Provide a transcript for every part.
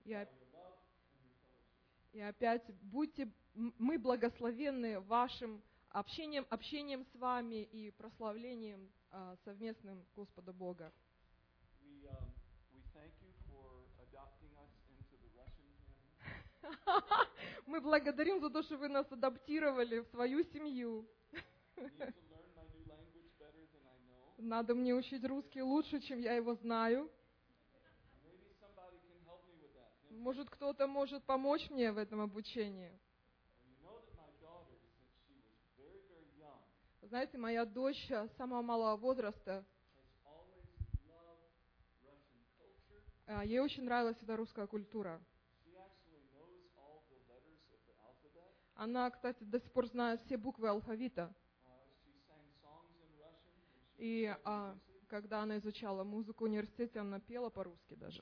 И опять мы благословенны вашим общением с вами и прославлением совместным Господа Бога. Мы благодарим за то, что вы нас адаптировали в свою семью. Надо мне учить русский лучше, чем я его знаю. Может, кто-то может помочь мне в этом обучении. Знаете, моя дочь с самого малого возраста, ей очень нравилась эта русская культура. Она, кстати, до сих пор знает все буквы алфавита. И когда она изучала музыку в университете, она пела по-русски даже.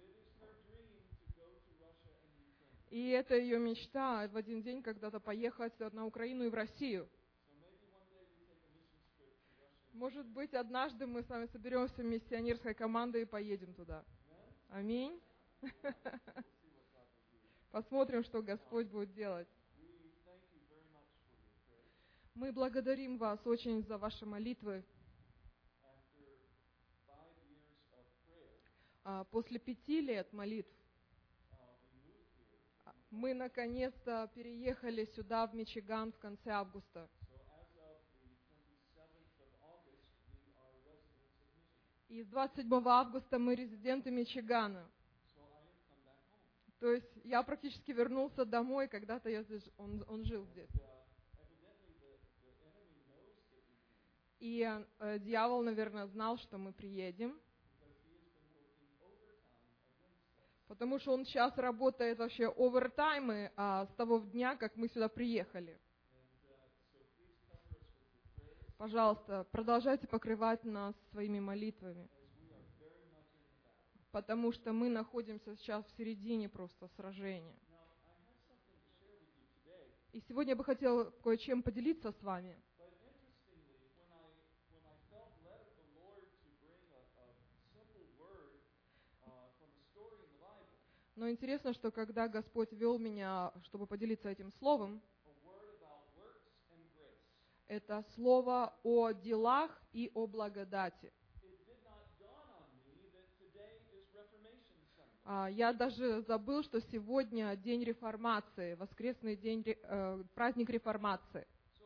И это ее мечта в один день когда-то поехать на Украину и в Россию. Может быть, однажды мы с вами соберемся в миссионерской командой и поедем туда. Аминь. Посмотрим, что Господь будет делать. Мы благодарим вас очень за ваши молитвы. После 5 лет молитв мы наконец-то переехали сюда, в Мичиган, в конце августа. И с 27 августа мы резиденты Мичигана. То есть я практически вернулся домой, когда-то он жил здесь. И дьявол, наверное, знал, что мы приедем. Потому что он сейчас работает вообще овертаймы с того дня, как мы сюда приехали. Пожалуйста, продолжайте покрывать нас своими молитвами. Потому что мы находимся сейчас в середине просто сражения. И сегодня я бы хотела кое-чем поделиться с вами. Но интересно, что когда Господь вел меня, чтобы поделиться этим словом, это слово о делах и о благодати. Я даже забыл, что сегодня день реформации, воскресный день, праздник реформации.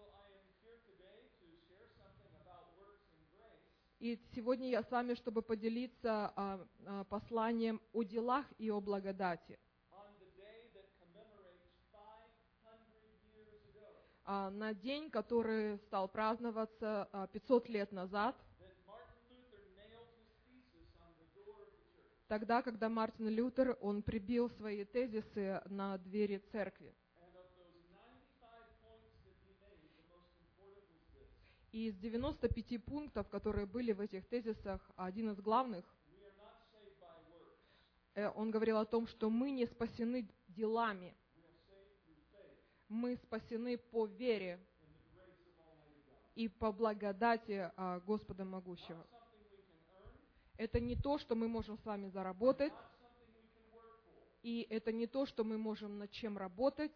И сегодня я с вами, чтобы поделиться посланием о делах и о благодати. На день, который стал праздноваться 500 лет назад, тогда, когда Мартин Лютер, он прибил свои тезисы на двери церкви. И из 95 пунктов, которые были в этих тезисах, один из главных, он говорил о том, что мы не спасены делами, мы спасены по вере и по благодати Господа Могущего. Это не то, что мы можем с вами заработать, и это не то, что мы можем над чем работать,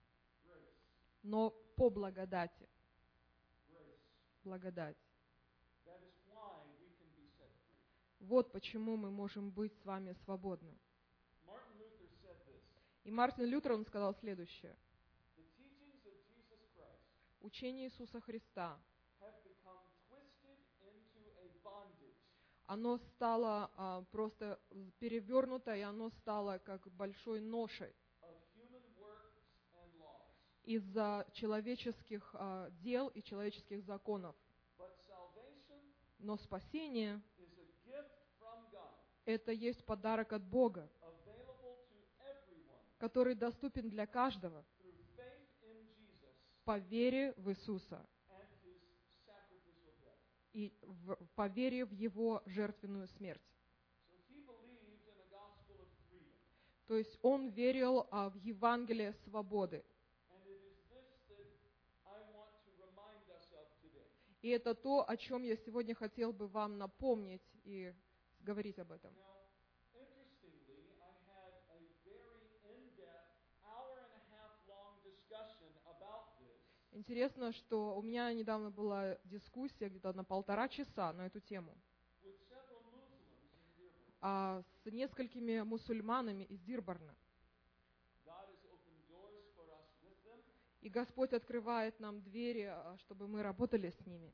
но по благодати. Благодать. Вот почему мы можем быть с вами свободны. И Мартин Лютер, он сказал следующее. Учение Иисуса Христа, оно стало просто перевернуто, и оно стало как большой ношей из-за человеческих дел и человеческих законов. Но спасение – это есть подарок от Бога, который доступен для каждого по вере в Иисуса и по вере в Его жертвенную смерть. То есть он верил в Евангелие свободы. И это то, о чем я сегодня хотел бы вам напомнить и говорить об этом. Интересно, что у меня недавно была дискуссия где-то на 1,5 часа на эту тему с несколькими мусульманами из Дирборна. И Господь открывает нам двери, чтобы мы работали с ними.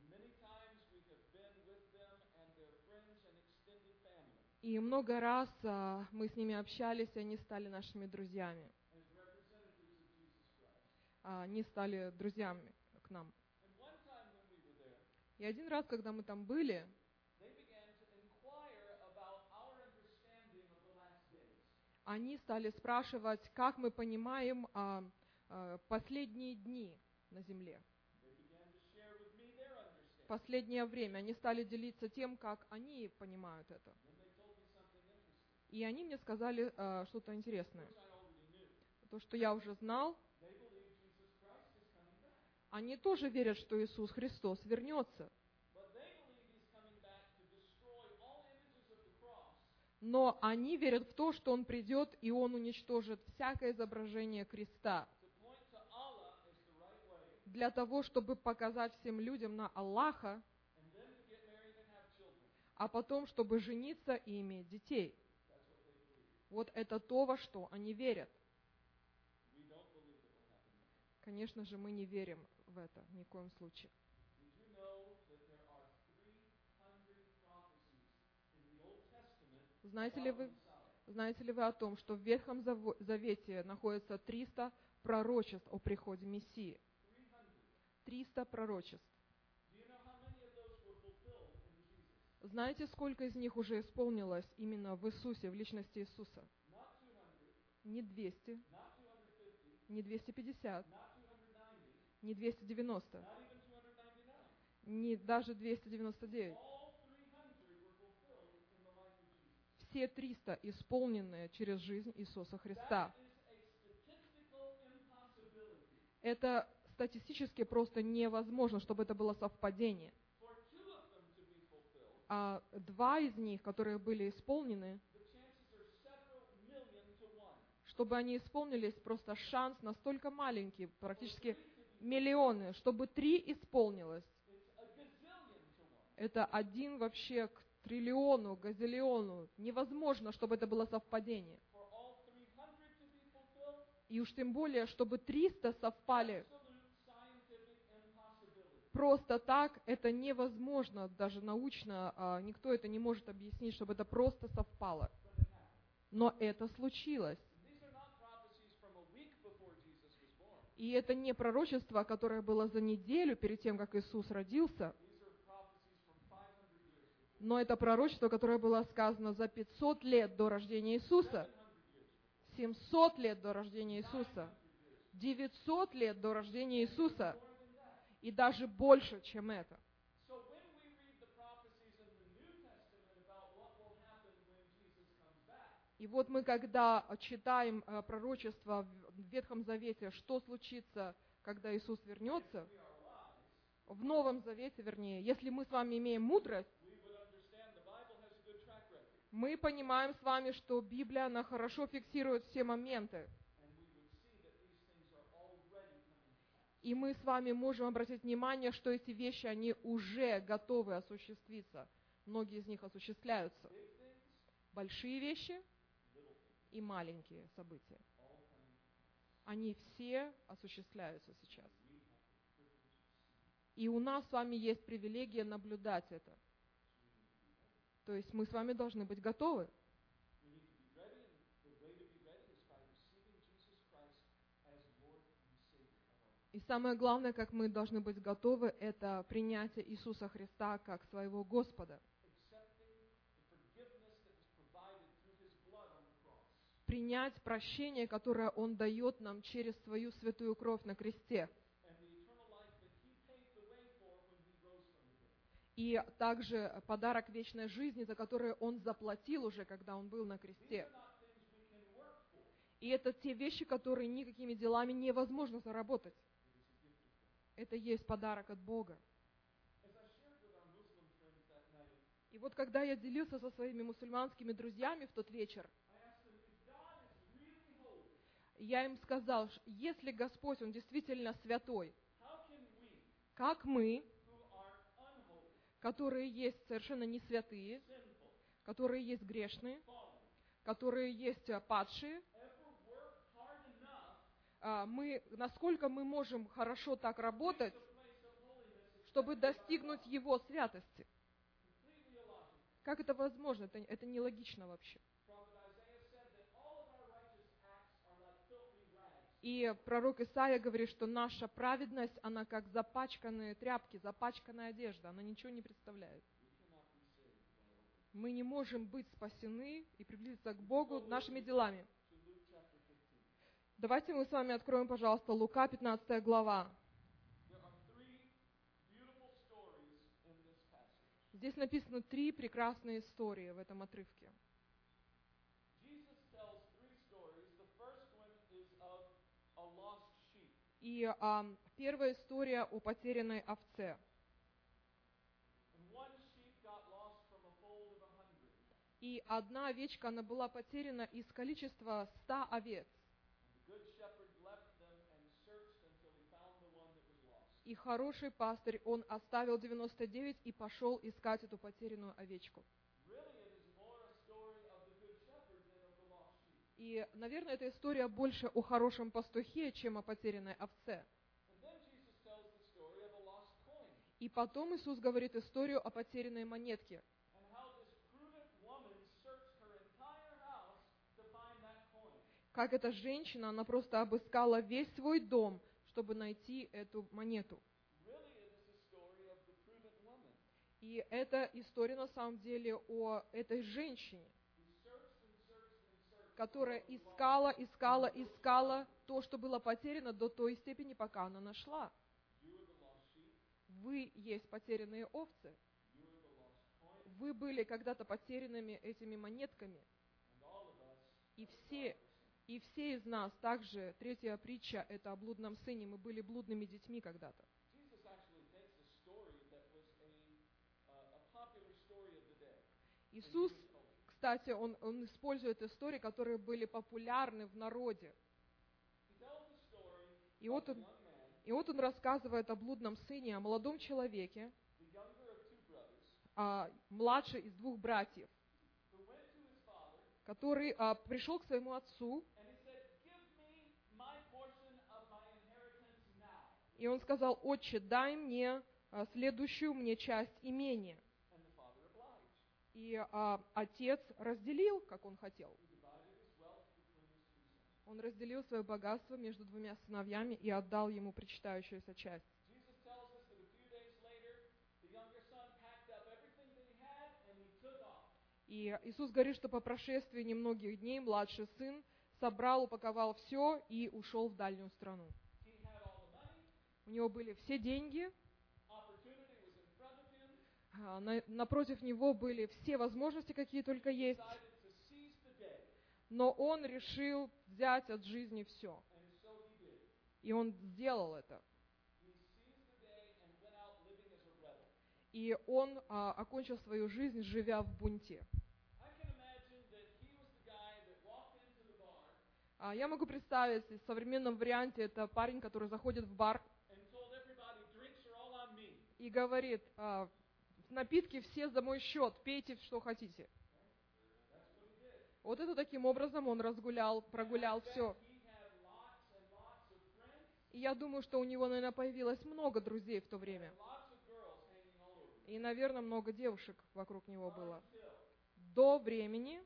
И много раз мы с ними общались, и они стали нашими друзьями. Они стали друзьями к нам. И один раз, когда мы там были, они стали спрашивать, как мы понимаем последние дни на земле. Последнее время. Они стали делиться тем, как они понимают это. И они мне сказали что-то интересное. То, что я уже знал. Они тоже верят, что Иисус Христос вернется. Но они верят в то, что Он придет, и Он уничтожит всякое изображение креста. Для того, чтобы показать всем людям на Аллаха, а потом, чтобы жениться и иметь детей. Вот это то, во что они верят. Конечно же, мы не верим в это ни в коем случае. Знаете ли вы о том, что в Ветхом Завете находится 300 пророчеств о приходе Мессии? 300 пророчеств. Знаете, сколько из них уже исполнилось именно в Иисусе, в личности Иисуса? Не 200, не 250, не 290, не даже 299. Все 300 исполненные через жизнь Иисуса Христа. Это статистически просто невозможно, чтобы это было совпадение. А 2 из них, которые были исполнены, чтобы они исполнились, просто шанс настолько маленький, практически миллионы, чтобы 3 исполнилось. Это 1 вообще к триллиону, газиллиону. Невозможно, чтобы это было совпадение. И уж тем более, чтобы 300 совпали просто так, это невозможно, даже научно, никто это не может объяснить, чтобы это просто совпало. Но это случилось. И это не пророчество, которое было за неделю перед тем, как Иисус родился, но это пророчество, которое было сказано за 500 лет до рождения Иисуса, 700 лет до рождения Иисуса, 900 лет до рождения Иисуса, и даже больше, чем это. И вот мы, когда читаем пророчество в Ветхом Завете, что случится, когда Иисус вернется, в Новом Завете, вернее, если мы с вами имеем мудрость, мы понимаем с вами, что Библия, она хорошо фиксирует все моменты. И мы с вами можем обратить внимание, что эти вещи, они уже готовы осуществиться. Многие из них осуществляются. Большие вещи и маленькие события. Они все осуществляются сейчас. И у нас с вами есть привилегия наблюдать это. То есть мы с вами должны быть готовы. И самое главное, как мы должны быть готовы, это принятие Иисуса Христа как своего Господа. Принять прощение, которое Он дает нам через свою святую кровь на кресте. И также подарок вечной жизни, за который Он заплатил уже, когда Он был на кресте. И это те вещи, которые никакими делами невозможно заработать. Это есть подарок от Бога. И вот когда я делился со своими мусульманскими друзьями в тот вечер, я им сказал, если Господь, Он действительно святой, как мы, who are unholy, которые есть совершенно не святые, sinful, которые есть грешные, fallen, которые есть падшие, ever work hard enough насколько мы можем хорошо так to работать, reach a place of holiness чтобы accepted by достигнуть God? Его святости. Completely illogical. Как это возможно? Это нелогично вообще. Prophet Isaiah said that all of our righteous acts are like filthy rags. И пророк Исаия говорит, что наша праведность, она как запачканные тряпки, запачканная одежда, она ничего не представляет. We cannot be saved by our works. Мы не можем быть спасены и приблизиться к Богу нашими делами. To Luke chapter 15. Давайте мы с вами откроем, пожалуйста, Лука, 15 глава. There are three beautiful stories in this passage. Здесь написано 3 прекрасные истории в этом отрывке. Jesus tells three stories. The first one is of a lost sheep. И первая история о потерянной овце. And one sheep got lost from a fold of 100. И одна овечка, она была потеряна из количества 100 овец. And the good shepherd left them and searched until he found the one that was lost. И хороший пастырь, он оставил 99 и пошел искать эту потерянную овечку. Really, it is more a story of the good shepherd than of the lost sheep. И, наверное, эта история больше о хорошем пастухе, чем о потерянной овце. And then Jesus tells the story of a lost coin. И потом Иисус говорит историю о потерянной монетке. And how this prudent woman searched her entire house to find that coin. Как эта женщина, она просто обыскала весь свой дом, чтобы найти эту монету. Really, it is a story of the prudent woman И эта история на самом деле о этой женщине, who searched and searched and searched. которая искала то, что было потеряно до той степени, пока она нашла. You are the lost sheep. Вы есть потерянные овцы. You are the lost coin. Вы были когда-то потерянными этими монетками. And all of us И все из нас также, третья притча, это о блудном сыне. Мы были блудными детьми когда-то. Jesus actually takes a story that was a popular story of the day. Иисус, кстати, он использует истории, которые были популярны в народе. He tells the story И of a young man, он рассказывает о блудном сыне, о молодом человеке, the younger of two brothers, младший из 2 братьев, who went to his father который пришел к своему отцу, and he said, "Give me my portion of my inheritance now." и он сказал: «Отче, дай мне следующую мне часть имения». And the father obliged. И отец разделил, как он хотел. He divided his wealth between his two sons. Он разделил свое богатство между 2 сыновьями и отдал ему причитающуюся часть. Jesus tells us that a few days later, the younger son packed up everything that he had and he took off. И Иисус говорит, что по прошествии немногих дней младший сын собрал, упаковал все и ушел в дальнюю страну. He had all the money, У него были все деньги, opportunity was in front of him. напротив него были все возможности, какие только есть, Decided to seize the day, но он решил взять от жизни все. and so he did. И он сделал это. He seized the day and went out living as a rebel. И он окончил свою жизнь, живя в бунте. I can imagine that he was the guy that walked into the bar Я могу представить, в современном варианте, это парень, который заходит в бар and told everybody, "Drinks are all on me." и говорит: напитки все за мой счет, пейте, что хотите. That's what he did. Вот это таким образом он прогулял I bet все. he had lots and lots of friends И я думаю, что у него, наверное, появилось много друзей в то время. and lots of girls hanging all over him. И, наверное, много девушек вокруг него было. Until До времени,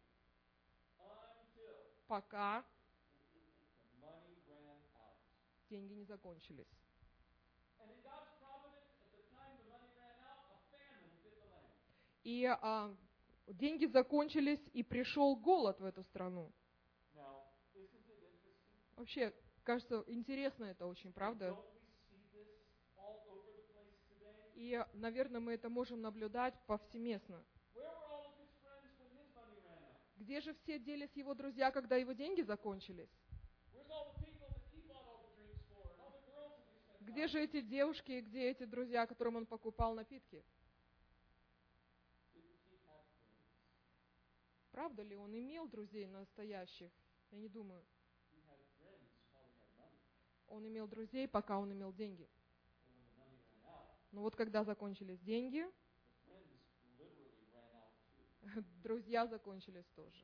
пока the money ran out. деньги не закончились. And in God's providence, at the time the money ran out, a famine hit the land. И деньги закончились, и пришел голод в эту страну. Now, isn't it interesting? Вообще, кажется, интересно это очень, правда? Don't we see this all over the place today? И, наверное, мы это можем наблюдать повсеместно. Where were all of his friends when his money ran out? Где же все делись его друзья, когда его деньги закончились? Where's all the people that he bought all the drinks for and all the girls that he spent Где time же эти девушки и где эти друзья, которым он покупал напитки? with? Didn't he have friends? Правда ли он имел друзей настоящих? Я не думаю. He had friends while he had money. Он имел друзей, пока он имел деньги. And when the money ran out, Но вот когда закончились деньги, the friends literally ran out too. друзья закончились тоже.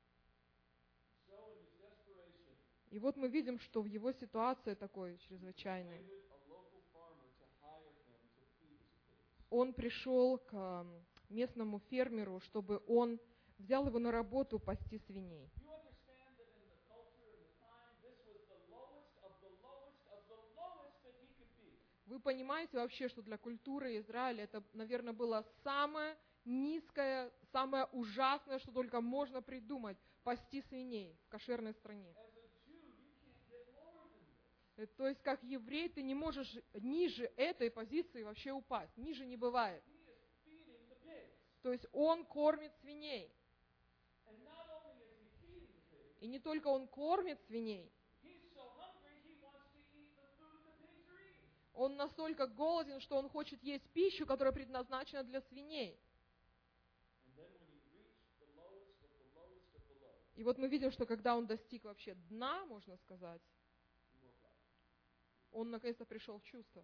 So in his desperation, И вот мы видим, что в его ситуации такой he чрезвычайной, persuaded a local farmer to hire him to feed his pigs. он пришел к местному фермеру, чтобы он взял его на работу пасти свиней. You understand that in the culture and the time, this was the lowest of the lowest of the lowest that he could be. Вы понимаете вообще, что для культуры Израиля это, наверное, было самое низкое, самое ужасное, что только можно придумать, пасти свиней в кошерной стране. As a Jew, you can't get lower than this. То есть, как еврей, ты не можешь ниже этой позиции вообще упасть. Ниже не бывает. He is feeding the pigs. То есть, он кормит свиней. And not only is he feeding the pigs, И не только он кормит свиней, he's so hungry he wants to eat the food the pigs are eating. он настолько голоден, что он хочет есть пищу, которая предназначена для свиней. And then when he reached the lowest of the lowest of the low, И вот мы видим, что когда он достиг вообще дна, можно сказать, he woke up. он наконец-то пришел в чувство.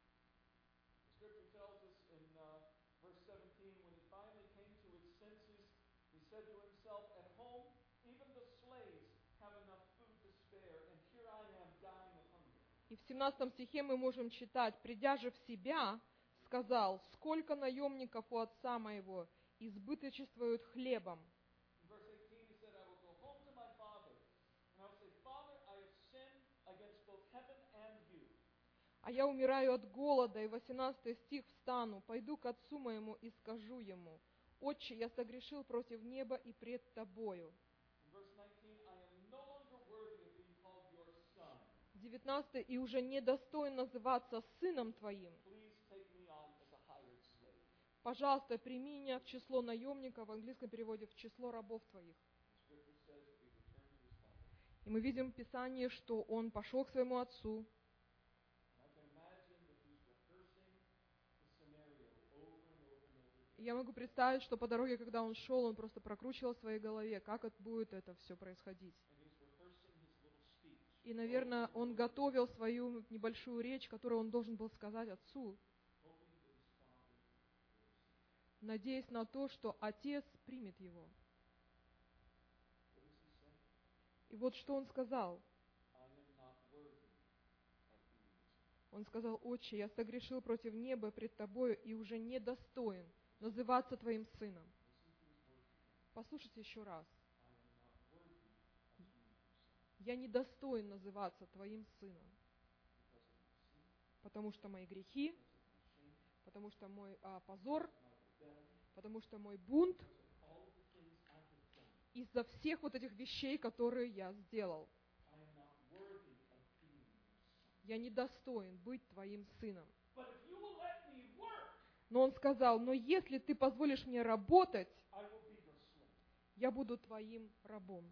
The scripture tells us in verse 17, when he finally came to his senses, he said to himself, at home, even the slaves have enough food to spare, and here I am dying of hunger. И в 17 стихе мы можем читать: «Придя же в себя, сказал, сколько наемников у отца моего избыточествуют хлебом». In verse 18, he said, I will go home to my father, and I will say, Father, I have sinned against both heaven and you. «А я умираю от голода». И 18 стих: «Встану, пойду к отцу моему и скажу ему: Отче, я согрешил против неба и пред тобою». In verse 19, I am no longer worthy of being called your son. 19: «И уже недостоин называться сыном твоим. Please take me on as a hired slave. Пожалуйста, прими меня в число наемников», в английском переводе «в число рабов твоих». The scripture says that he returned to his father. И мы видим в Писании, что он пошел к своему отцу. And I can imagine that he's rehearsing the scenario over and over and over again. И я могу представить, что по дороге, когда он шел, он просто прокручивал в своей голове, как это будет это все происходить. And he's rehearsing his little speech. И, наверное, он готовил свою небольшую речь, которую он должен был сказать отцу, Hoping that his father will receive. надеясь на то, что отец примет его. What does he say? И вот что он сказал. I am not worthy of being your son. Он сказал: «Отче, я согрешил против неба пред тобою и уже недостоин называться твоим сыном». Listen to his words again. Послушайте еще раз. I am not worthy of being your son. «Я недостоин называться твоим сыном, Because of my sin, потому что мои грехи, because of my shame, потому что мой позор, my rebellion, потому что мой бунт, because of all of the things I have done. из-за всех вот этих вещей, которые я сделал. I am not worthy of being your son. Я недостоин быть твоим сыном». But if you will let me work, Но он сказал: «Но если ты позволишь мне работать, I will be your slave. я буду твоим рабом».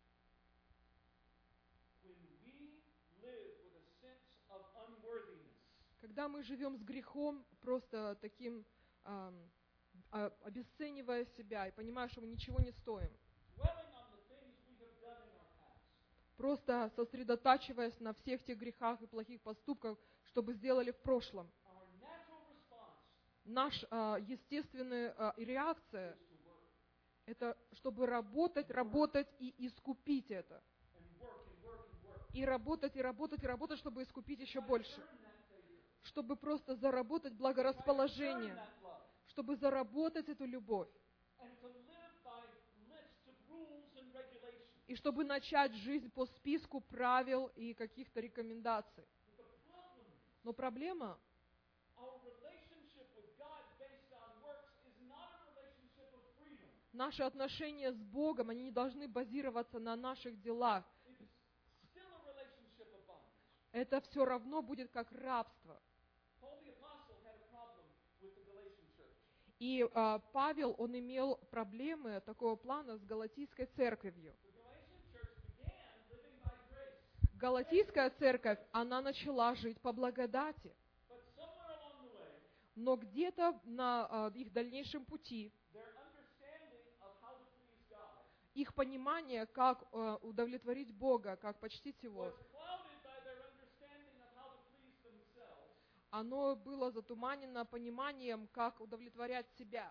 When we live with a sense of unworthiness, Когда мы живем с грехом, просто таким обесценивая себя и понимая, что мы ничего не стоим, dwelling on the things we have done in our past, просто сосредотачиваясь на всех тех грехах и плохих поступках, что бы сделали в прошлом, our natural response наша естественная реакция is to work – это чтобы работать, работать и искупить это. and work and work and work. И работать, и работать, и работать, чтобы искупить еще Try to больше. earn that favor. Чтобы просто заработать Try to earn благорасположение, that love. чтобы заработать эту любовь. And to live by lists of rules and regulations. И чтобы начать жизнь по списку правил и каких-то рекомендаций. But the problem is, Но проблема, our relationship with God based on works is not a relationship of freedom. наши отношения с Богом, они не должны базироваться на наших делах. It's still a relationship of bondage. Это все равно будет как рабство. Paul the Apostle had a problem with the Galatian church. И Павел, он имел проблемы такого плана с Галатийской церковью. The Galatian church began living by grace. Галатийская церковь, она начала жить по благодати. But somewhere along the way, Но где-то на их дальнейшем пути their understanding of how to please God их понимание, как удовлетворить Бога, как почтить Его, was clouded by their understanding of how to please themselves. оно было затуманено пониманием, как удовлетворять себя.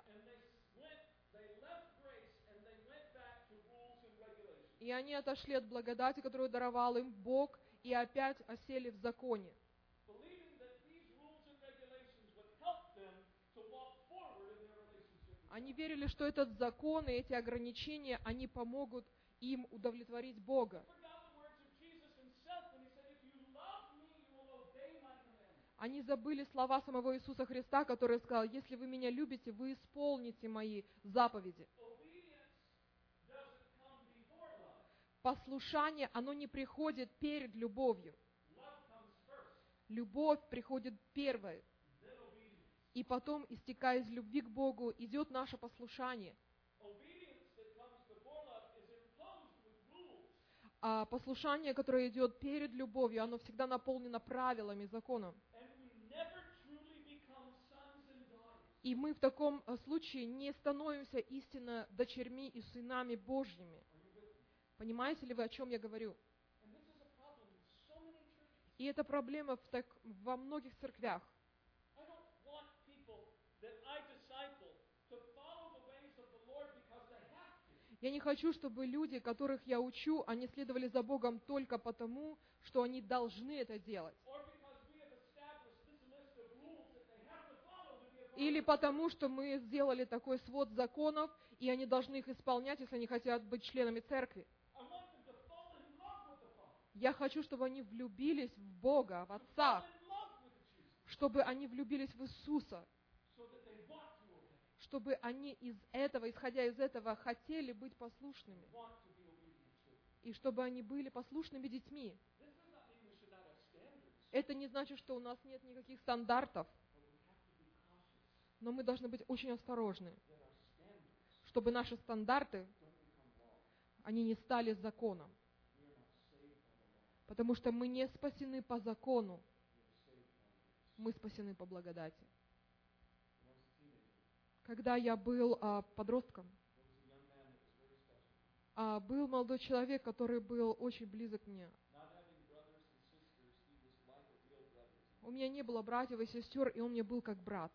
They left grace and they went back to rules and regulations. И они отошли от благодати, которую даровал им Бог, и опять осели в законе. Believing that these rules and regulations would help them to walk forward in their relationship with God. Они верили, что этот закон и эти ограничения, они помогут им удовлетворить Бога. Forgot the words of Jesus himself when he said, "If you love me, you will obey my commandments." Они забыли слова самого Иисуса Христа, который сказал: если вы меня любите, вы исполните мои заповеди. Obedience doesn't come before love. Послушание, оно не приходит перед любовью. Love comes first, Любовь приходит первой. then obedience. И потом, истекая из любви к Богу, идет наше послушание. Obedience that comes before love is imposed with rules. А послушание, которое идет перед любовью, оно всегда наполнено правилами, законом. And we never truly become sons and daughters. И мы в таком случае не становимся истинно дочерьми и сынами Божьими. Понимаете ли вы, о чем я говорю? And this is a problem in so many churches. И это проблема во многих церквях. I don't want people that I disciple to follow the ways of the Lord because they have to. Я не хочу, чтобы люди, которых я учу, они следовали за Богом только потому, что они должны это делать. Or because we have established this list of rules that they have to follow to be a part Или of it. потому, что мы сделали такой свод законов, и они должны их исполнять, если они хотят быть членами церкви. I want them to fall in love with the Father. Я хочу, чтобы они влюбились в Бога, в Fall Отца, in love with Jesus. чтобы они влюбились в Иисуса, So that they want to obey. чтобы они исходя из этого, хотели быть послушными, Want to be obedient children. и чтобы они были послушными детьми. This does not mean we should not have standards. Это не значит, что у нас нет никаких стандартов, But we have to be cautious но мы должны быть очень осторожны, that our standards чтобы наши стандарты, don't become law. они не стали законом, We are not saved by the law. потому что мы не спасены по закону, We are saved by grace. мы спасены по благодати. When I was a teenager, Когда я был подростком, there was a young man that was very special. был молодой человек, который был очень близок к мне. Not having brothers and sisters, he was like a real brother to me. У меня не было братьев и сестер, и он мне был как брат.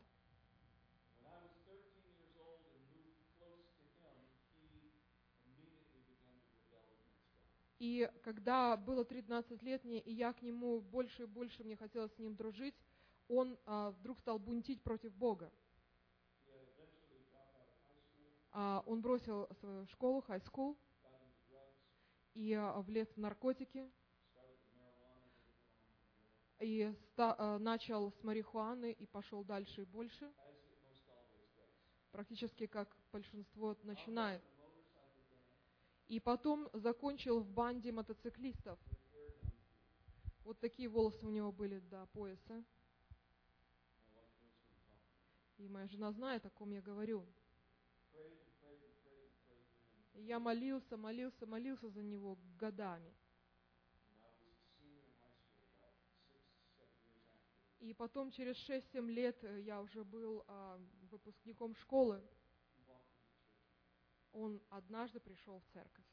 When I was 13 years old and moved close to him, he immediately began to rebel against God. И когда было 13 лет мне, и я к нему больше и больше, мне хотелось с ним дружить, он вдруг стал бунтить против Бога. He had eventually dropped out of high school, Он бросил свою школу, high school, got into drugs, и влез в наркотики, started with marijuana, and went on from there, и начал с марихуаны, и пошел дальше и больше, as it most always does. практически как большинство начинает. A motorcycle gang И потом закончил в банде мотоциклистов. with hair down to feet. Вот такие волосы у него были до пояса. My wife knows who I'm talking about. И моя жена знает, о ком я говорю. Prayed and prayed and prayed and prayed for him. И я молился за него годами. And I was a senior in high school about 6-7 years after. И потом, через 6-7 лет, я уже был выпускником школы. He walked into church. Он однажды пришел в церковь.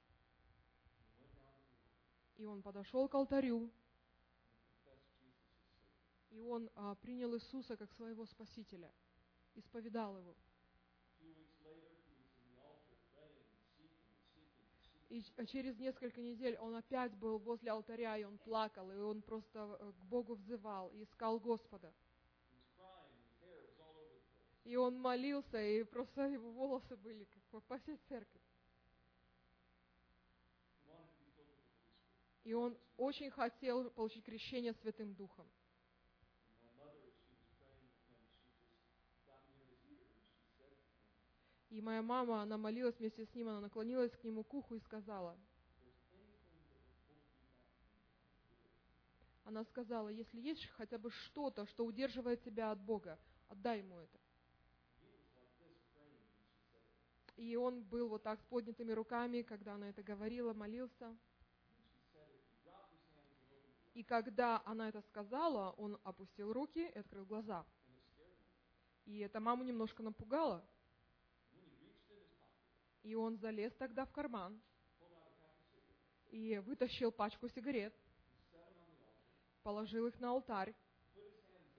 He went down to the altar И он подошел к алтарю, and confessed Jesus as Savior. и он принял Иисуса как своего Спасителя, исповедал его. A few weeks later, he was in the altar praying and seeking and seeking and seeking. И через несколько недель он опять был возле алтаря, и он плакал, и он просто к Богу взывал, и искал Господа. He was crying, his hair was all over the place. И он молился, и просто его волосы были как по всей церкви. He wanted to be filled with the Holy Spirit. И он очень хотел получить крещение Святым Духом. And my mother, as she was praying with him, she just got near his ear and she said to him, И моя мама, она молилась вместе с ним, она наклонилась к нему к уху и сказала, "If there's anything that will hold you back from God, do it." она сказала, если есть хотя бы что-то, что удерживает тебя от Бога, отдай ему это. He was like this praying when she said it. И он был вот так с поднятыми руками, когда она это говорила, молился. When she said it, he dropped his hands and opened his eyes. И когда она это сказала, он опустил руки и открыл глаза. And it scared him. И это маму немножко напугало. And then he reached in his pocket, И он залез тогда в карман pulled out a pack of cigarettes, и вытащил пачку сигарет, and set them on the altar, положил их на алтарь, put his hands up,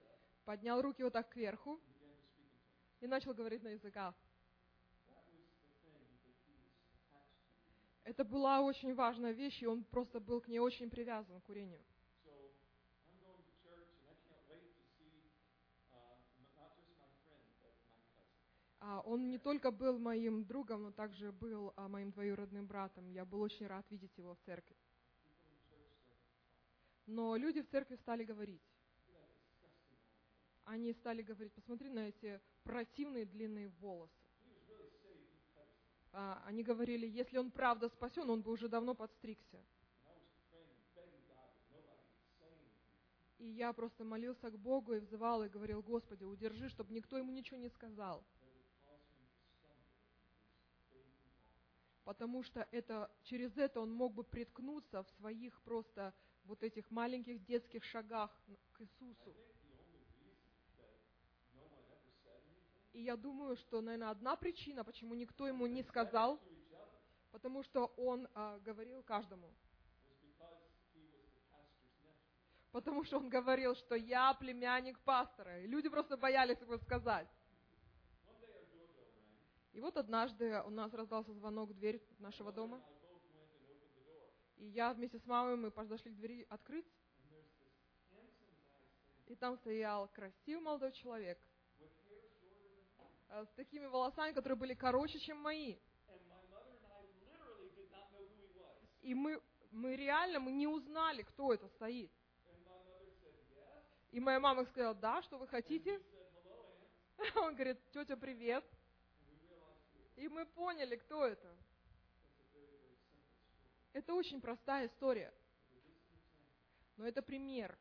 поднял руки вот так кверху and began to speak in tongues. и начал говорить на языках. That was the thing that he was attached to. Это была очень важная вещь, и он просто был к ней очень привязан, к курению. So I'm going to church, and I can't wait to see not just my friend, but my cousin. Он не только был моим другом, но также был моим двоюродным братом. Я был очень рад видеть его в церкви. People in church started to talk. Но люди в церкви стали говорить. Look at that disgusting old man. Они стали говорить, посмотри на эти противные длинные волосы. If he was really saved, he'd cut his hair. Они говорили, если он правда спасен, он бы уже давно подстригся. And I was praying and begging God that nobody would say anything. И я просто молился к Богу и взывал, и говорил, Господи, удержи, чтобы никто ему ничего не сказал. That would cause him to stumble in his faith and walk. Потому что через это он мог бы приткнуться в своих просто вот этих маленьких детских шагах к I Иисусу. think the only reason that no one ever said anything И я думаю, что, наверное, одна причина, почему никто ему не said сказал, to each other потому что он говорил каждому. was because he was the pastor's nephew. Потому что он говорил, что я племянник пастора. И люди просто боялись его сказать. One day our doorbell rang. И вот однажды у нас раздался звонок в дверь нашего Mother дома. and I both went and opened the door. И я вместе с мамой, мы подошли к двери открыть. And there's this handsome guy И там стоял красивый молодой человек with hair shorter than mine. с такими волосами, которые были короче, чем мои. And my mother and I literally did not know who he was. И мы реально не узнали, кто это стоит. And my mother said, yes. И моя мама сказала, да, что вы And he хотите? said, hello, Aunt. Он говорит, тетя, привет. And we realized who it was. И мы поняли, кто это. It's a very, very simple story. Это очень простая история, But it is an example. но это пример.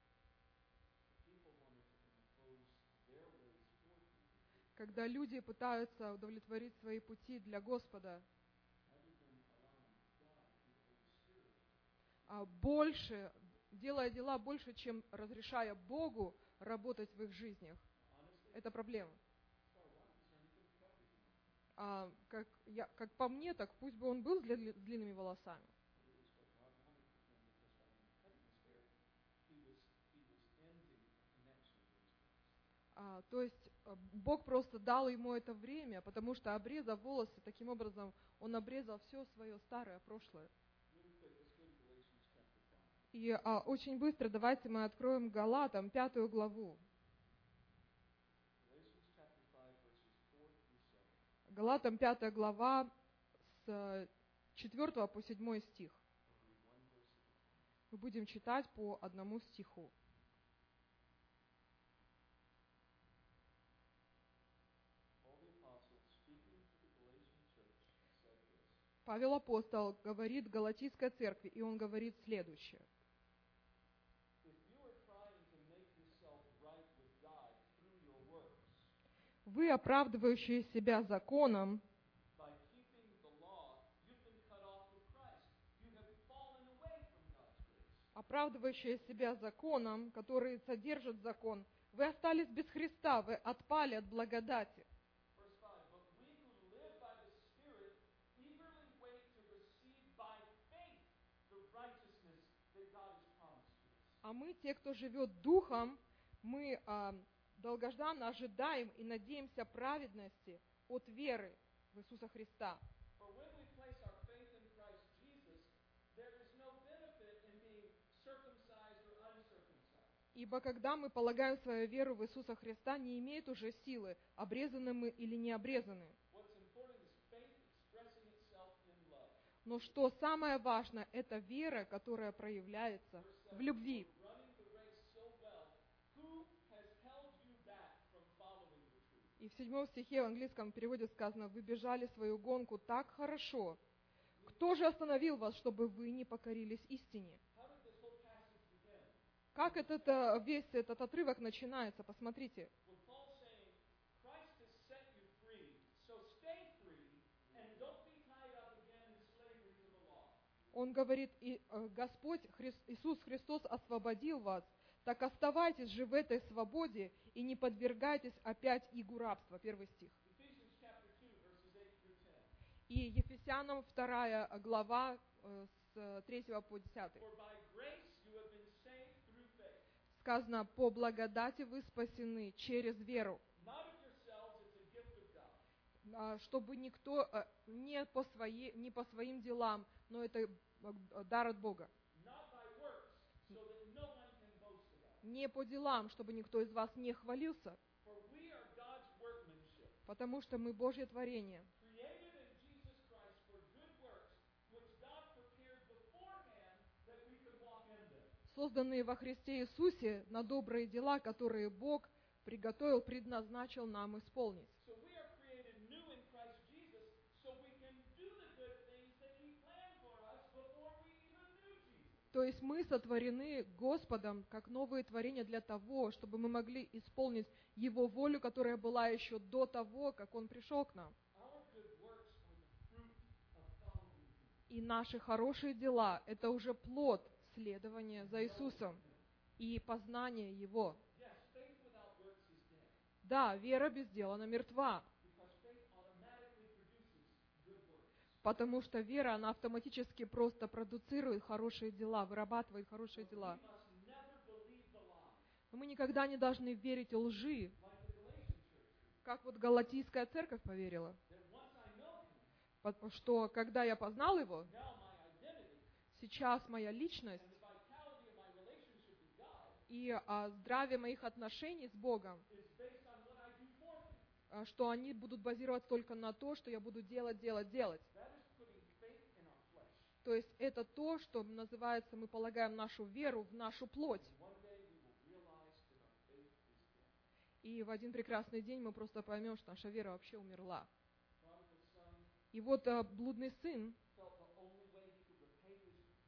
People wanted to impose their ways for him Когда люди пытаются удовлетворить свои пути для Господа, rather than allowing God through the Holy Spirit больше, делая дела больше, чем разрешая Богу работать в их жизнях. honestly, Это проблема. as far as I'm concerned, he could have cut his hair. Как по мне, так пусть бы он был с длинными волосами. But it was what God wanted for him because by him cutting his hair, he was ending a connection with Christ. То есть Бог просто дал ему это время, потому что, обрезав волосы, таким образом он обрезал все свое старое прошлое. Really quick, let's go to Galatians chapter 5. И очень быстро давайте мы откроем Галатам 5 главу. Galatians chapter 5, verses 4 through 7. Галатам 5 глава с 4 по 7 стих. We'll read one verse at a time. Мы будем читать по одному стиху. Paul the apostle, speaking to the Galatian church, said this. Павел апостол говорит Галатийской церкви, и он говорит следующее. If you are trying to make yourself right with God through your works, Вы, оправдывающие себя законом, by keeping the law, you've been cut off with Christ. You have fallen away from God's grace. оправдывающие себя законом, которые содержат закон, вы остались без Христа, вы отпали от благодати. Verse 5, but we who live by the Spirit eagerly wait to receive by faith the righteousness that God has promised to us. А мы, те, кто живет духом, мы долгожданно ожидаем и надеемся праведности от веры в Иисуса Христа. For when we place our faith in Christ Jesus, there is no benefit in being circumcised or uncircumcised. Ибо когда мы полагаем свою веру в Иисуса Христа, не имеет уже силы, обрезаны мы или не обрезаны. What's important is faith expressing itself in love. Но что самое важное, это вера, которая проявляется в любви. Running the race so well, who has held you back from following the truth? И в 7 стихе в английском переводе сказано, вы бежали свою гонку так хорошо. Кто же остановил вас, чтобы вы не покорились истине? How did this whole passage begin? Как весь этот отрывок начинается? Посмотрите. With Paul saying, Christ has set you free, so stay free and don't be tied up again in slavery to the law. Он говорит, Господь Иисус Христос освободил вас, так оставайтесь же в этой свободе и не подвергайтесь опять игу рабства. 1 стих. Ephesians chapter 2, verses 8 through 10. И Ефесянам 2 глава с 3 по 10. For by grace you have been saved through faith. Сказано, по благодати вы спасены через веру. Not of yourselves, it's a gift of God. Чтобы никто не по своим делам, но это дар от Бога. Not by works, so that no one can boast about it. Не по делам, чтобы никто из вас не хвалился, For we are God's workmanship, потому что мы Божье творение, created in Jesus Christ for good works, which God prepared beforehand that we could walk in them. созданные во Христе Иисусе на добрые дела, которые Бог приготовил, предназначил нам исполнить. So we are created new in Christ Jesus, so we can do the good things that He planned for us before we even knew Jesus. То есть мы сотворены Господом как новые творения для того, чтобы мы могли исполнить Его волю, которая была еще до того, как Он пришел к нам. Our good works are the fruit of following Him. И наши хорошие дела – это уже плод следования за Иисусом и познания Его. Yes, faith without works is dead, Да, вера без дела, она мертва, because faith automatically produces good works. потому что вера, она автоматически просто продуцирует хорошие дела, вырабатывает хорошие We дела. must never believe the lie, Но мы никогда не должны верить лжи, like the Galatian church, как вот Галатийская церковь поверила, that once I know Him, потому что когда я познал Его, now my identity сейчас моя личность and the vitality of my relationship with God и здравие моих отношений с Богом, is based on what I do for Him. что они будут базироваться только на то, что я буду делать. That is putting faith in our flesh. То есть это то, что называется, мы полагаем нашу веру в нашу плоть. One day we will realize that our faith is dead. И в один прекрасный день мы просто поймем, что наша вера вообще умерла. Prodigal son И вот блудный сын, felt the only way he could repay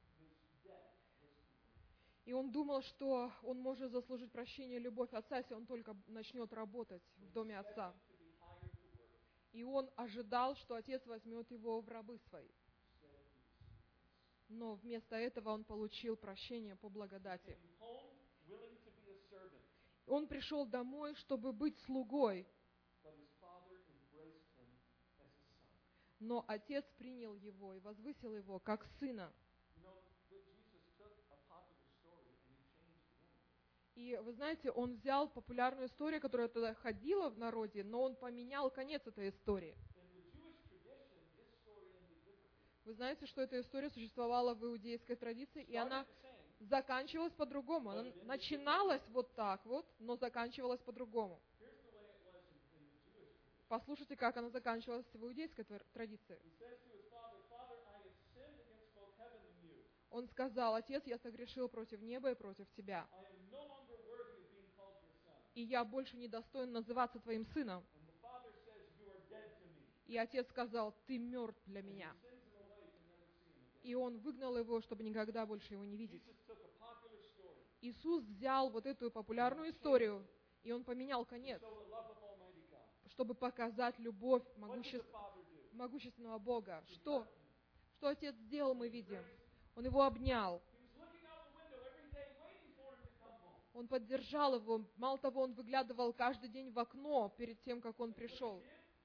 his debt was to work. и он думал, что он может заслужить прощение и любовь отца, если он только начнет работать в доме отца. To be hired to work И он ожидал, что отец возьмет его в рабы свои. instead he received grace. Но вместо этого он получил прощение по благодати. Came home willing to be a servant, Он пришел домой, чтобы быть слугой, but his father embraced him as a son. но отец принял его и возвысил его как сына. You know that Jesus took a popular story and he changed the end of it. И вы знаете, он взял популярную историю, которая тогда ходила в народе, но он поменял конец этой истории. In the Jewish tradition, this story ended differently. Вы знаете, что эта история существовала в иудейской традиции, и она Started the same. заканчивалась по-другому. Она начиналась вот так вот, но заканчивалась по-другому. Here's the way it was in the Jewish tradition. Послушайте, как она заканчивалась в иудейской традиции. He says to his father, Father, I have sinned against both heaven and you. Он сказал: «Отец, я согрешил против неба и против тебя, I am no longer worthy of being called your son. и я больше не достоин называться твоим сыном». And the father says, You are dead to me. И отец сказал: «Ты мертв для меня». He sends him away to never see him again. И он выгнал его, чтобы никогда больше его не видеть. Jesus took a popular story, Иисус взял вот эту популярную историю, и он поменял конец, show the love of Almighty God. чтобы показать любовь What did the father do? могущественного Бога. Что отец сделал, мы видим. Он его обнял, He was looking out the window every day, waiting for him to come home. он поддержал его. Мало того, он выглядывал каждый день в окно перед тем, как он пришел.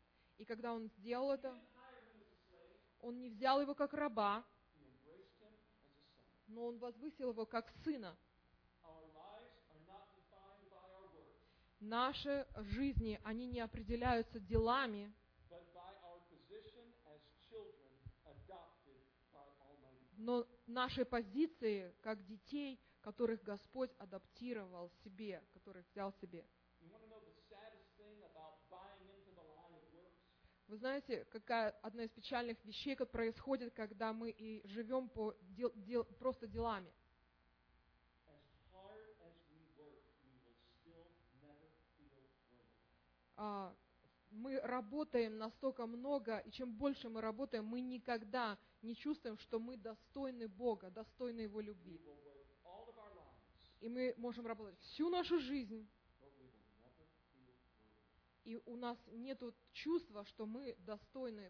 И когда он сделал это, He didn't hire him as a slave. он не взял его как раба, He embraced him as a son. но он возвысил его как сына. Our lives are not defined by our works, Наши жизни, они не определяются делами, but by our position as children adopted by Almighty God. но наши позиции как детей, которых Господь адаптировал себе, которых взял себе. You want to know the saddest thing about buying into the lie of works? Вы знаете, какая одна из печальных вещей, как происходит, когда мы и живем по просто делами. As hard as we work, we will still never feel worthy. Мы работаем настолько много, и чем больше мы работаем, мы никогда не чувствуем, что мы достойны Бога, достойны Его We любви. will work all of our lives, И мы можем работать всю нашу жизнь, but we will never feel worthy. и у нас нет чувства, что мы достойны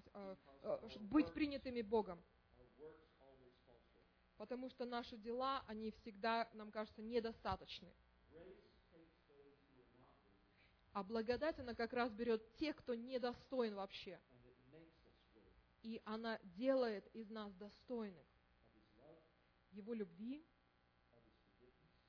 быть принятыми Богом. Our works always fall short. Потому что наши дела, они всегда, нам кажется, недостаточны. Grace takes those who are not worthy, А благодать, она как раз берет тех, кто недостоин вообще. and it makes us worthy И она делает из нас достойных of His love, Его любви, of His forgiveness,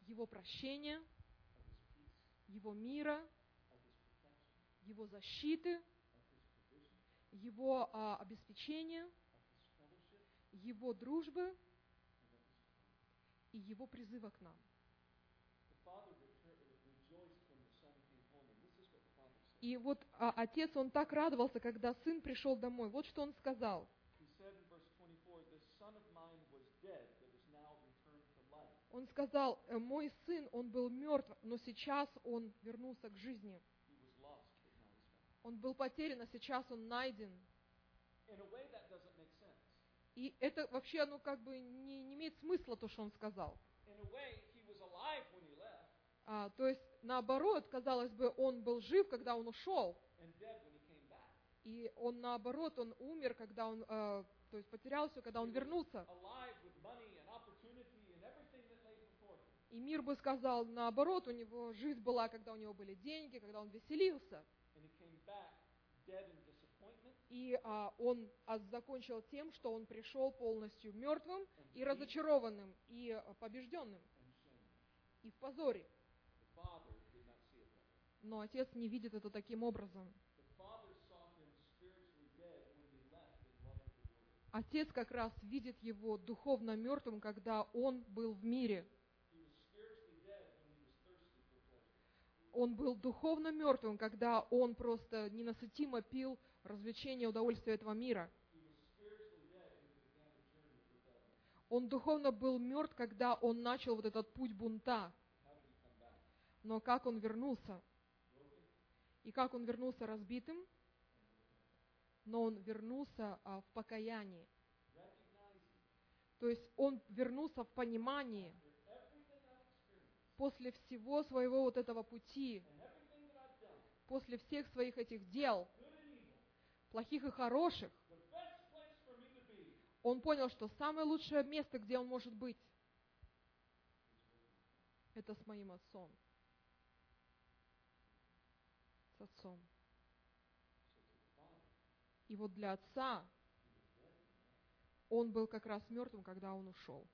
Его прощения, of His peace, Его мира, of His protection, Его защиты, of His provision, Его обеспечения, of His fellowship, Его дружбы and of His calm. и Его призыва к нам. The father rejoiced when the son came home, and this is what the father said. И вот отец, он так радовался, когда сын пришел домой. Вот что он сказал. He said in verse 24, "This son of mine was dead, that is now returned to life." Он сказал, мой сын, он был мертв, но сейчас он вернулся к жизни. He was lost, but now he's found. Он был потерян, а сейчас он найден. In a way, that doesn't make sense. И это вообще, как бы не имеет смысла, то, что он сказал. In a way, he was alive when he left, То есть, наоборот, казалось бы, он был жив, когда он ушел. and dead when he came back. И он, наоборот, он умер, когда он, то есть потерял все, когда он вернулся. Alive with money and opportunity and everything that lay before him. И мир бы сказал, наоборот, у него жизнь была, когда у него были деньги, когда он веселился. And he came back dead in disappointment, И он закончил тем, что он пришел полностью мертвым и разочарованным, и побежденным, and shame. и в позоре. The father did not see it that way. Но отец не видит это таким образом. The father saw him spiritually dead when he left in love with the world. Отец как раз видит его духовно мертвым, когда он был в мире. He was spiritually dead when he was thirsty for pleasure. Он был духовно мертвым, когда он просто ненасытимо пил развлечения, удовольствия этого мира. He was spiritually dead when he began a journey of rebellion. Он духовно был мертв, когда он начал вот этот путь бунта. How did he come back? Но как он вернулся? Broken И как он вернулся разбитым? Но он вернулся в покаянии. recognizing То есть он вернулся в понимании that everything I've experienced после всего своего вот этого пути, and everything that I've done, после всех своих этих дел, good and evil, плохих и хороших, the best place for me to be он понял, что самое лучшее место, где он может быть, это с моим отцом. С отцом. so to the father. И вот для отца он был как раз мертвым, когда он ушел.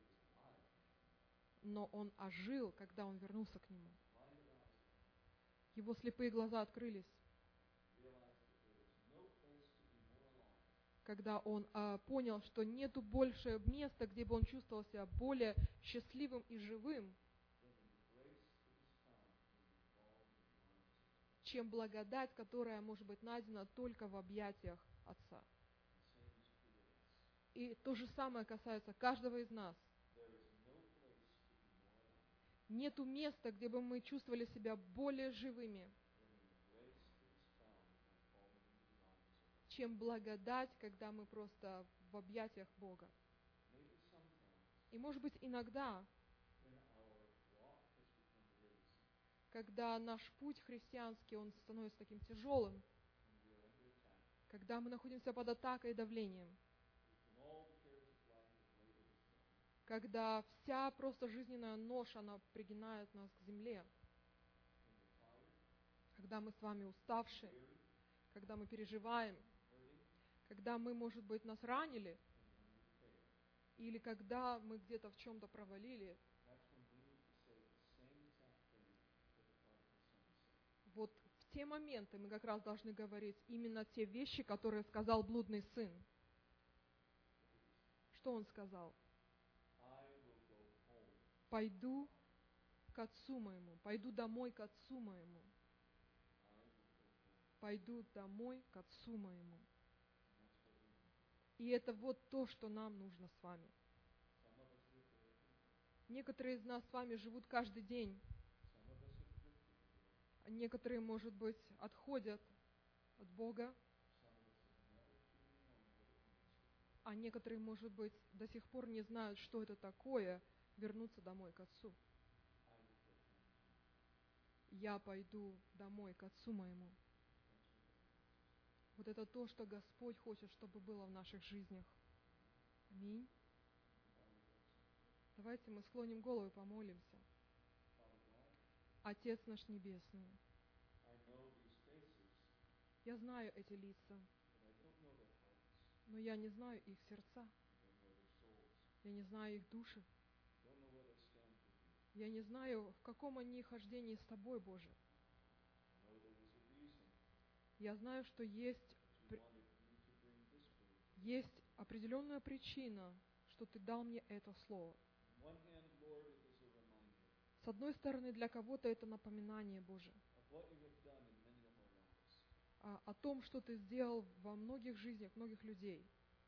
Но он ожил, когда он вернулся к нему. Его слепые глаза открылись, когда он понял, что нету больше места, где бы он чувствовал себя более счастливым и живым, чем благодать, которая может быть найдена только в объятиях Отца. И то же самое касается каждого из нас. Нету места, где бы мы чувствовали себя более живыми, чем благодать, когда мы просто в объятиях Бога. И может быть иногда, когда наш путь христианский, он становится таким тяжелым, когда мы находимся под атакой и давлением, когда вся просто жизненная нож, она пригинает нас к земле, когда мы с вами уставшие, когда мы переживаем, когда мы, может быть, нас ранили, или когда мы где-то в чем-то провалили, вот в те моменты мы как раз должны говорить именно те вещи, которые сказал блудный сын. Что он сказал? Пойду к отцу моему, пойду домой к отцу моему. Пойду домой к отцу моему. И это вот то, что нам нужно с вами. Некоторые из нас с вами живут каждый день. Некоторые, может быть, отходят от Бога. А некоторые, может быть, до сих пор не знают, что это такое вернуться домой к Отцу. Я пойду домой к Отцу моему. Вот это то, что Господь хочет, чтобы было в наших жизнях. Аминь. Давайте мы склоним голову и помолимся. Отец наш Небесный, я знаю эти лица, но я не знаю их сердца. Я не знаю их души. Я не знаю, в каком они хождении с Тобой, Боже. I know there was a reason Я знаю, что есть, that you wanted me to bring this word. есть определенная причина, что Ты дал мне это слово. On one hand, Lord, it is a reminder С одной стороны, для кого-то это напоминание, Боже, of what you have done in many of our lives. о том, что Ты сделал во многих жизнях, многих людей.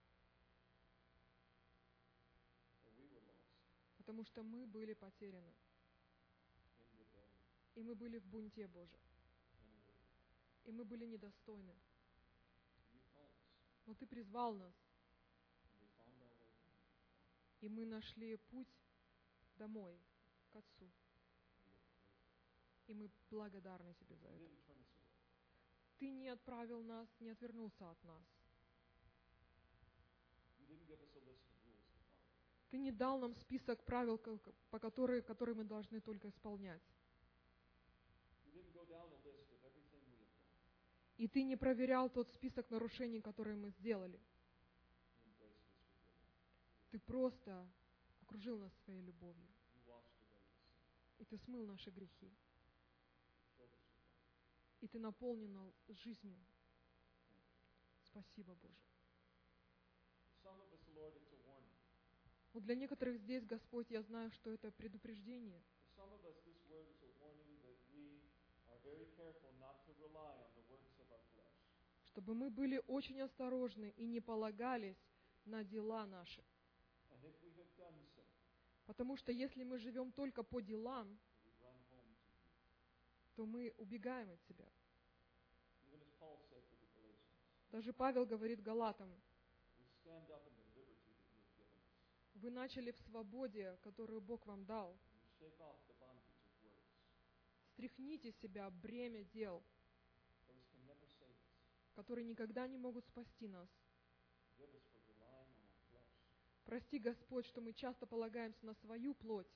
For we were lost Потому что мы были потеряны. in rebellion, И мы были в бунте, Боже. unworthy. И мы были недостойны. You called us, Но Ты призвал нас, and we found our way home. и мы нашли путь домой, к Отцу. And we are grateful. И мы благодарны Тебе за You это. didn't turn us away. Ты не отправил нас, не отвернулся от нас. You didn't give us a list of rules to follow. Ты не дал нам список правил, которые мы должны только исполнять. You didn't go down a list of everything we have done. И Ты не проверял тот список нарушений, которые мы сделали. You embraced us with your love. Ты просто окружил нас своей любовью. You washed away the sin. И Ты смыл наши грехи. You filled us with life. И Ты наполнил нас жизнью. Thank you. Спасибо, Боже. For some of us, Lord, it's a warning. Но для некоторых здесь, Господь, я знаю, что это предупреждение. For some of us, this word is a warning that we are very careful not to rely on the works of our flesh. Чтобы мы были очень осторожны и не полагались на дела наши. And if we have done so, Потому что если мы живем только по делам, we run home to you. то мы убегаем от Тебя. Even as Paul said to the Galatians, Даже Павел говорит Галатам: we stand up in the liberty that you have given us. вы начали в свободе, которую Бог вам дал. And we shake off the bondage of works. Стряхните с себя бремя дел, Those can never save us. которые никогда не могут спасти нас. Forgive us for relying on our flesh. Прости, Господь, что мы часто полагаемся на свою плоть.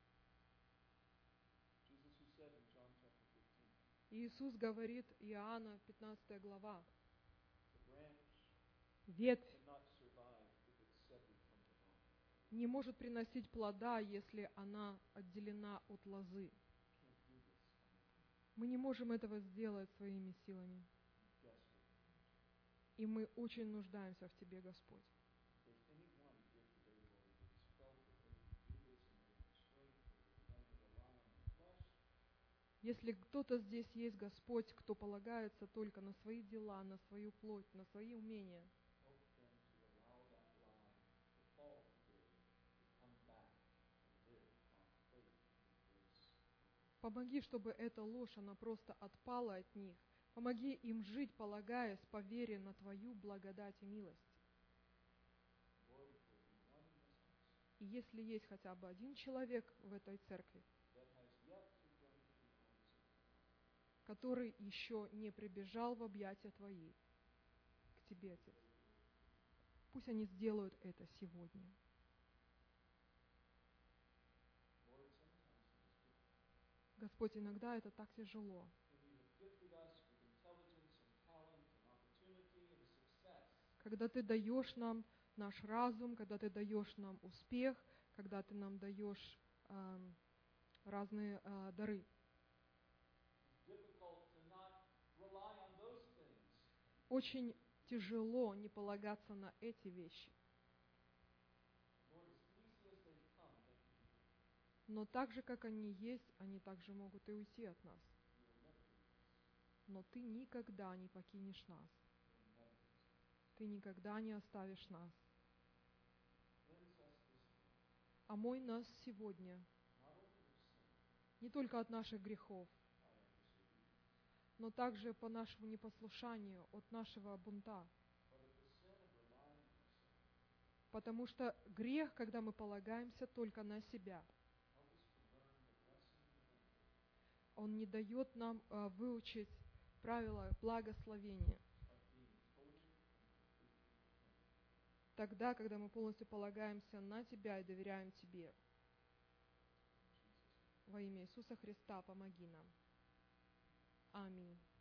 Jesus, who said in John chapter 15, И Иисус говорит, Иоанна, 15 глава, the branch ветвь cannot survive if it's severed from the vine. не может приносить плода, если она отделена от лозы. Can't do this on our own. Мы не можем этого сделать своими силами. We desperately need you. И мы очень нуждаемся в Тебе, Господь. If there's anyone here today, Lord, that has felt that they can do this in their own strength, or they're trying to rely on their flesh, Если кто-то здесь есть, Господь, кто полагается только на свои дела, на свою плоть, на свои умения, help them to allow that lie to fall today, to come back and live by faith and grace. помоги, чтобы эта ложь, она просто отпала от них. Помоги им жить, полагаясь по вере на Твою благодать и милость. Lord, if there be one in this house И если есть хотя бы один человек в этой церкви, that has yet to run to the arms of God, который еще не прибежал в объятия Твои, к Тебе, Отец, пусть они сделают это сегодня. Lord, sometimes it is difficult. Господь, иногда это так тяжело. When you have gifted us with intelligence and talent and opportunity and success, Когда Ты даешь нам наш разум, когда Ты даешь нам успех, когда Ты нам даешь разные дары. it's difficult to not rely on those things. Очень тяжело не полагаться на эти вещи. Lord, as easy as they come, they can be gone. Но так же, как они есть, они также могут и уйти от нас. You will never leave us. Но Ты никогда не покинешь нас. You will never forsake us. Ты никогда не оставишь нас. Cleanse us this day, Омой нас сегодня not only of sin, не только от наших грехов, by our disobedience, но также по нашему непослушанию, от нашего бунта. but of the sin of relying on ourselves. Потому что грех, когда мы полагаемся только на себя, Help us to learn the blessing of the Lord, он не дает нам выучить правила благословения. of being totally and completely dependent Тогда, когда мы полностью полагаемся на Тебя и доверяем Тебе. in Jesus' name. Во имя Иисуса Христа помоги нам. Аминь.